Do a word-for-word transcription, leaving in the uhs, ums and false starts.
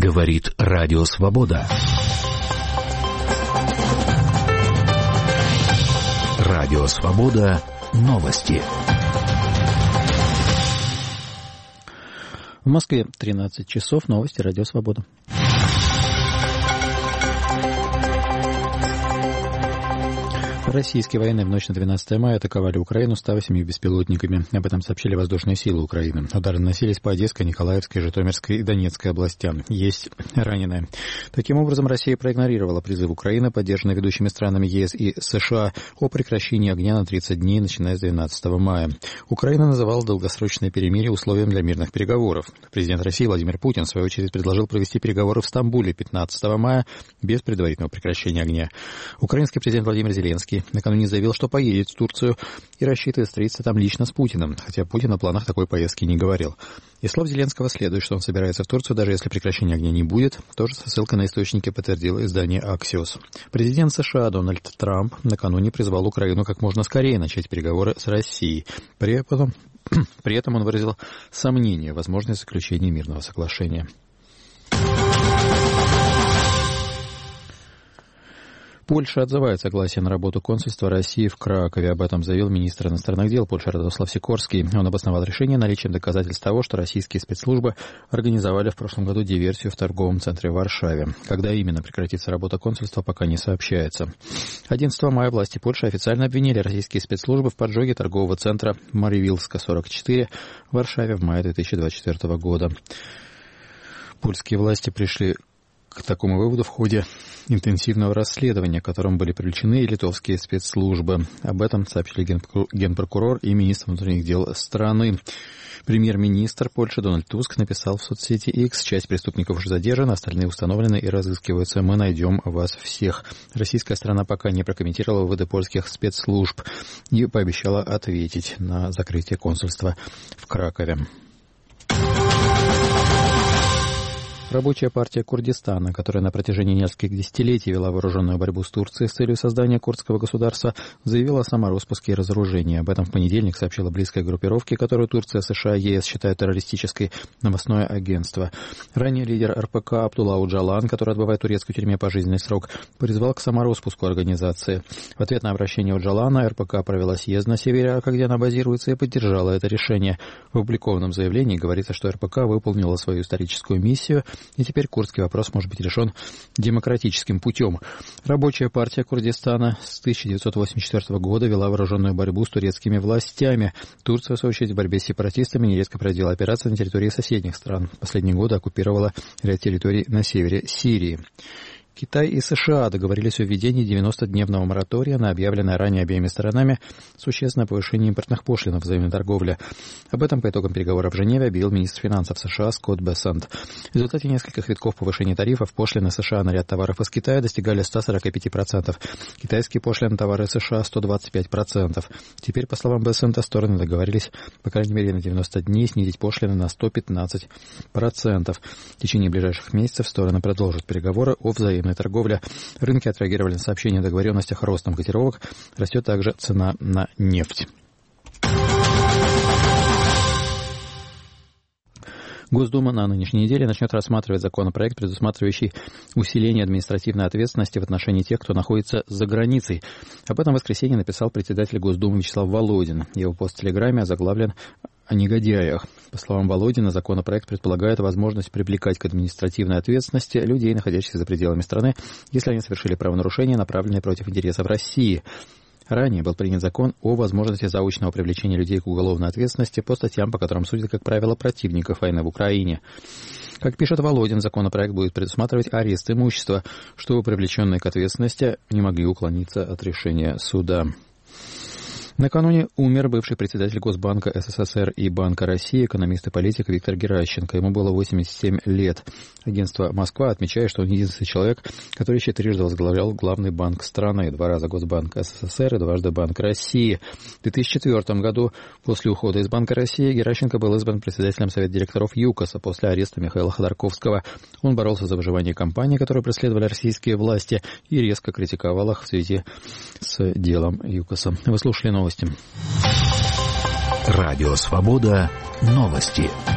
Говорит Радио Свобода. Радио Свобода. Новости. В Москве тринадцать часов. Новости Радио Свобода. Российские военные в ночь на двенадцатое мая атаковали Украину ста восемью беспилотниками. Об этом сообщили воздушные силы Украины. Удары наносились по Одесской, Николаевской, Житомирской и Донецкой областям. Есть раненые. Таким образом, Россия проигнорировала призыв Украины, поддержанный ведущими странами ЕС и США, о прекращении огня на тридцать дней, начиная с двенадцатого мая. Украина называла долгосрочное перемирие условием для мирных переговоров. Президент России Владимир Путин, в свою очередь, предложил провести переговоры в Стамбуле пятнадцатого мая без предварительного прекращения огня. Украинский президент Владимир Зеленский накануне заявил, что поедет в Турцию и рассчитывает встретиться там лично с Путиным, хотя Путин о планах такой поездки не говорил. Из слов Зеленского следует, что он собирается в Турцию, даже если прекращения огня не будет, тоже со ссылкой на источники подтвердило издание Axios. Президент США Дональд Трамп накануне призвал Украину как можно скорее начать переговоры с Россией. При этом, при этом он выразил сомнение в возможности заключения мирного соглашения. Польша отзывает согласие на работу консульства России в Кракове. Об этом заявил министр иностранных дел Польши Радослав Сикорский. Он обосновал решение наличием доказательств того, что российские спецслужбы организовали в прошлом году диверсию в торговом центре в Варшаве. Когда именно прекратится работа консульства, пока не сообщается. одиннадцатого мая власти Польши официально обвинили российские спецслужбы в поджоге торгового центра Маривилска сорок четыре в Варшаве в мае две тысячи двадцать четвёртого года. Польские власти пришли к такому выводу в ходе интенсивного расследования, к которому были привлечены и литовские спецслужбы. Об этом сообщили генпрокурор и министр внутренних дел страны. Премьер-министр Польши Дональд Туск написал в соцсети X: часть преступников уже задержана, остальные установлены и разыскиваются. Мы найдем вас всех. Российская сторона пока не прокомментировала выводы польских спецслужб и пообещала ответить на закрытие консульства в Кракове. Рабочая партия Курдистана, которая на протяжении нескольких десятилетий вела вооруженную борьбу с Турцией с целью создания курдского государства, заявила о самороспуске и разоружении. Об этом в понедельник сообщила близкая группировке, которую Турция, США и ЕС считают террористической, новостное агентство. Ранее лидер эр пэ ка Абдулла Оджалан, который отбывает в турецкой тюрьме пожизненный срок, призвал к самороспуску организации. В ответ на обращение Оджалана эр пэ ка провела съезд на севере Ирака, где она базируется, и поддержала это решение. В опубликованном заявлении говорится, что эр пэ ка выполнила свою историческую миссию, и теперь курдский вопрос может быть решен демократическим путем. Рабочая партия Курдистана с тысяча девятьсот восемьдесят четвёртого года вела вооруженную борьбу с турецкими властями. Турция, в свою очередь, в борьбе с сепаратистами нередко проводила операции на территории соседних стран. В последние годы оккупировала ряд территорий на севере Сирии. Китай и США договорились о введении девяностодневного моратория на объявленное ранее обеими сторонами существенное повышение импортных пошлин в взаимной торговле. Об этом по итогам переговоров в Женеве объявил министр финансов США Скотт Бессент. В результате нескольких витков повышения тарифов пошлины США на ряд товаров из Китая достигали ста сорока пяти процентов. Китайские пошлины на товары США сто двадцать пять процентов. Теперь, по словам Бессента, стороны договорились, по крайней мере, на девяносто дней снизить пошлины на сто пятнадцать процентов. В течение ближайших месяцев стороны продолжат переговоры о взаимной торговля. Рынки отреагировали на сообщение о договоренностях о ростом котировок. Растет также цена на нефть. Госдума на нынешней неделе начнет рассматривать законопроект, предусматривающий усиление административной ответственности в отношении тех, кто находится за границей. Об этом в воскресенье написал председатель Госдумы Вячеслав Володин. Его пост в Телеграме озаглавлен о негодяях. По словам Володина, законопроект предполагает возможность привлекать к административной ответственности людей, находящихся за пределами страны, если они совершили правонарушения, направленные против интересов России. Ранее был принят закон о возможности заочного привлечения людей к уголовной ответственности по статьям, по которым судят, как правило, противников войны в Украине. Как пишет Володин, законопроект будет предусматривать арест имущества, чтобы привлеченные к ответственности не могли уклониться от решения суда. Накануне умер бывший председатель Госбанка эс эс эс эр и Банка России, экономист и политик Виктор Геращенко. Ему было восемьдесят семь лет. Агентство «Москва» отмечает, что он единственный человек, который еще трижды возглавлял главный банк страны. Два раза Госбанк эс эс эс эр и дважды Банк России. В две тысячи четвёртом году, после ухода из Банка России, Геращенко был избран председателем Совета директоров ЮКОСа после ареста Михаила Ходорковского. Он боролся за выживание компаний, которые преследовали российские власти, и резко критиковал их в связи с делом ЮКОСа. Вы слушали новости. Радио Свобода. Новости.